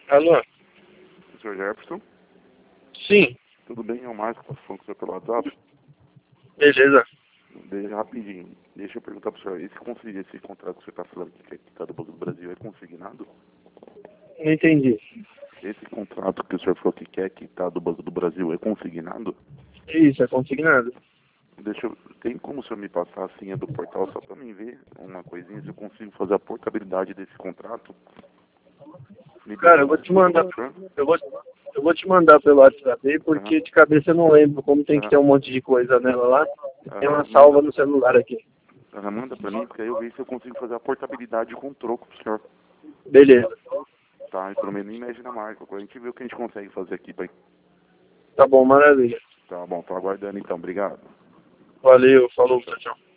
Alô? Senhor Jefferson, Sim, tudo bem? É o Marcos, tá falando com o senhor pelo WhatsApp. beleza. Rapidinho, deixa eu perguntar pro senhor, esse contrato que você tá falando que é quitado do Banco do Brasil é consignado? Não entendi. Esse contrato que o senhor falou que quer quitar do Banco do Brasil é consignado? Isso, é consignado. Tem como o senhor me passar a senha do portal só pra mim ver uma coisinha, se eu consigo fazer a portabilidade desse contrato? Cara, eu vou te mandar. Eu vou, eu vou te mandar pelo WhatsApp aí, porque de cabeça eu não lembro como tem que ter um monte de coisa nela lá. Tem uma salva no celular aqui. Manda pra mim, porque aí eu vejo se eu consigo fazer a portabilidade com troco pro senhor. Beleza. Tá, e pelo menos nem mexe na marca. A gente vê o que a gente consegue fazer aqui, pai. Tá bom, maravilha. Tá bom, tô aguardando então, obrigado. Valeu, falou, tchau, tchau.